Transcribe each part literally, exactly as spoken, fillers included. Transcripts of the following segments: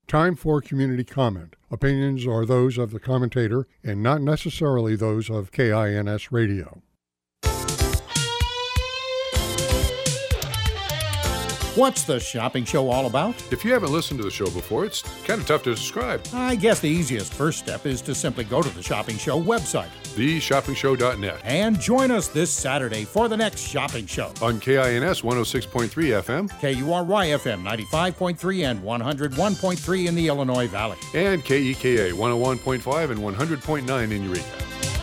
Time for community comment. Opinions are those of the commentator and not necessarily those of K I N S Radio. What's the shopping show all about? If you haven't listened to the show before, it's kind of tough to describe. I guess the easiest first step is to simply go to the Shopping Show website, the shopping show dot net, and join us this Saturday for the next shopping show. On K I N S one oh six point three F M, K U R Y F M ninety-five point three and one oh one point three in the Illinois Valley, and K E K A one oh one point five and one hundred point nine in Eureka.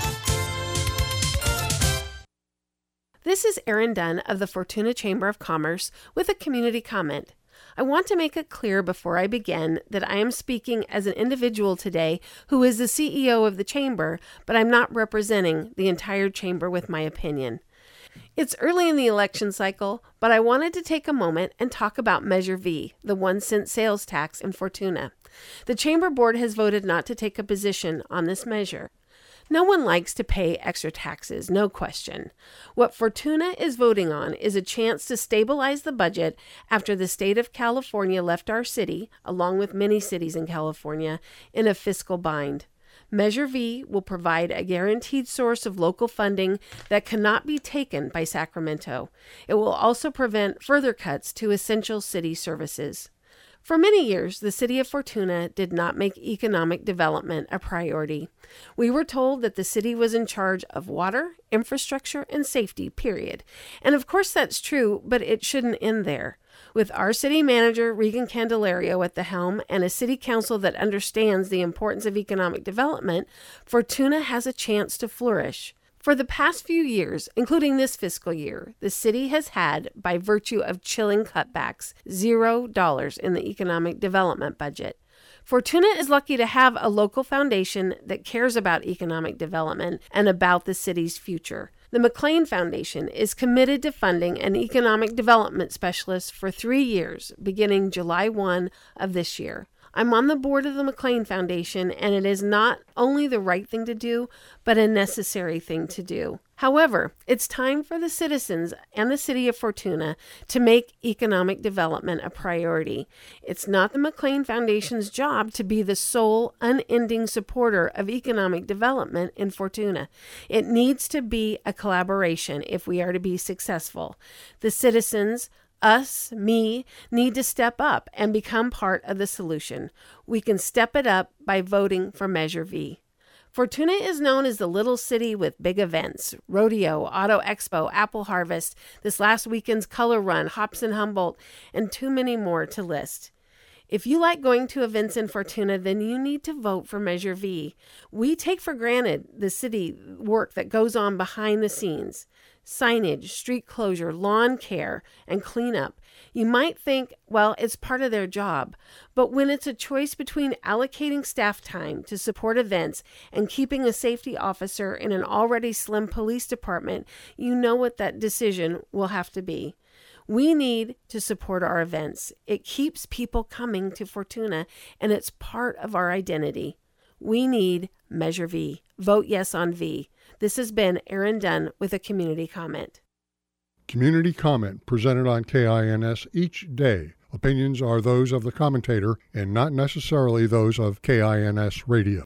This is Erin Dunn of the Fortuna Chamber of Commerce with a community comment. I want to make it clear before I begin that I am speaking as an individual today who is the C E O of the Chamber, but I'm not representing the entire Chamber with my opinion. It's early in the election cycle, but I wanted to take a moment and talk about Measure V, the one cent sales tax in Fortuna. The Chamber Board has voted not to take a position on this measure. No one likes to pay extra taxes, no question. What Fortuna is voting on is a chance to stabilize the budget after the state of California left our city, along with many cities in California, in a fiscal bind. Measure V will provide a guaranteed source of local funding that cannot be taken by Sacramento. It will also prevent further cuts to essential city services. For many years, the city of Fortuna did not make economic development a priority. We were told that the city was in charge of water, infrastructure, and safety, period. And of course that's true, but it shouldn't end there. With our city manager, Regan Candelario, at the helm and a city council that understands the importance of economic development, Fortuna has a chance to flourish. For the past few years, including this fiscal year, the city has had, by virtue of chilling cutbacks, zero dollars in the economic development budget. Fortuna is lucky to have a local foundation that cares about economic development and about the city's future. The McLean Foundation is committed to funding an economic development specialist for three years, beginning July first of this year. I'm on the board of the McLean Foundation, and it is not only the right thing to do, but a necessary thing to do. However, it's time for the citizens and the city of Fortuna to make economic development a priority. It's not the McLean Foundation's job to be the sole, unending supporter of economic development in Fortuna. It needs to be a collaboration if we are to be successful. The citizens, us, me, need to step up and become part of the solution. We can step it up by voting for Measure V. Fortuna is known as the little city with big events: Rodeo, Auto Expo, Apple Harvest, this last weekend's Color Run, Hops and Humboldt, and too many more to list. If you like going to events in Fortuna, then you need to vote for Measure V. We take for granted the city work that goes on behind the scenes. Signage, street closure, lawn care, and cleanup. You might think, well, it's part of their job. But when it's a choice between allocating staff time to support events and keeping a safety officer in an already slim police department, you know what that decision will have to be. We need to support our events. It keeps people coming to Fortuna, and it's part of our identity. We need Measure V. Vote yes on V. This has been Erin Dunn with a community comment. Community comment presented on K I N S each day. Opinions are those of the commentator and not necessarily those of K I N S Radio.